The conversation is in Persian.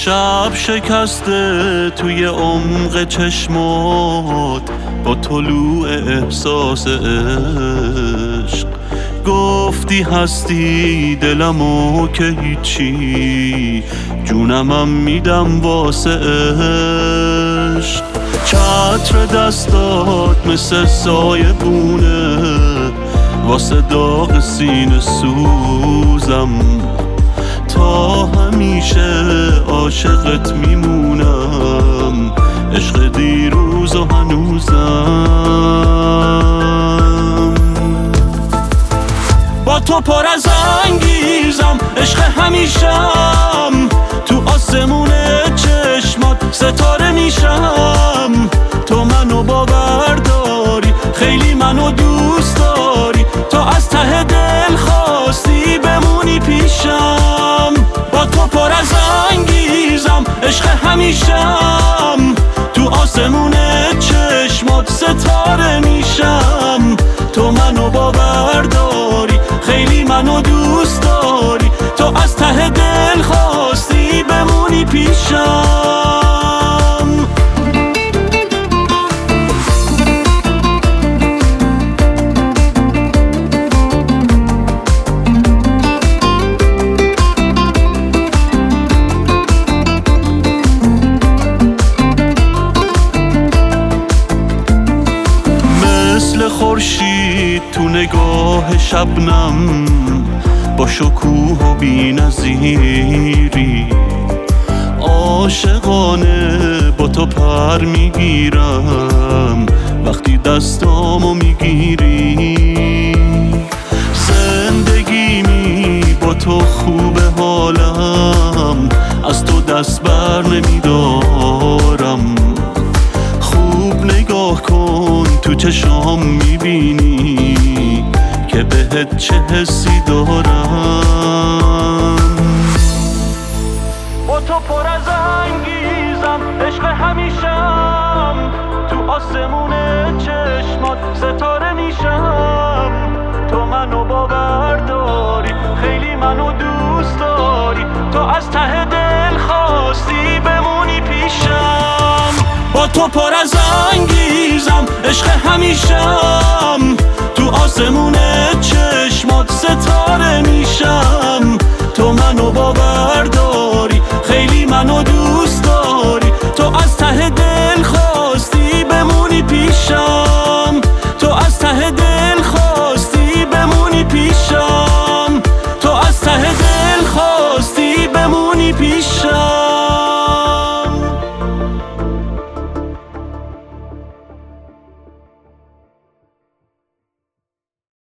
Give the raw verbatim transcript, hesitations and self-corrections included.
شب شکسته توی عمق چشمات با طلوع احساس عشق گفتی هستی دلمو که هیچی جونمم میدم واسه عشق. چتر دستات مثل سایه بونه واسه داغ سینه سوزم تا همیشه عاشقت میمونم عشق دیروز و هنوزم. با تو پر از انگیزم عشق همیشم تو آسمون چشمات ستاره میشم. تو منو باور داری خیلی منو دوست داری تا از ته دل خواستی بمونی پیشم. با تو پر از انگیزم عشق همیشم تو آسمون چشمات ستاره میشم. تو منو باور داری خیلی منو دوست داری تا از ته دل خواستی بمونی پیشم. مثل خورشید تو نگاه شبنم با شکوه و بی‌نظیری عاشقانه با تو پر میگیرم وقتی دستامو میگیری. زندگیمی با تو خوبه حالم از تو دست بر نمیدارم. خوب نگاه کن تو چشام میبینی که بهت چه حسی دارم. با تو پر از انگیزم عشق همیشم تو آسمون چشمات ستاره میشم. تو منو باور داری خیلی منو دوست داری تا از ته دل خواستی بمونی پیشم. با تو پر از انگیزم عشق همیشم تو آسمون چشمات ستاره میشم. تو منو باور داری خیلی منو دوست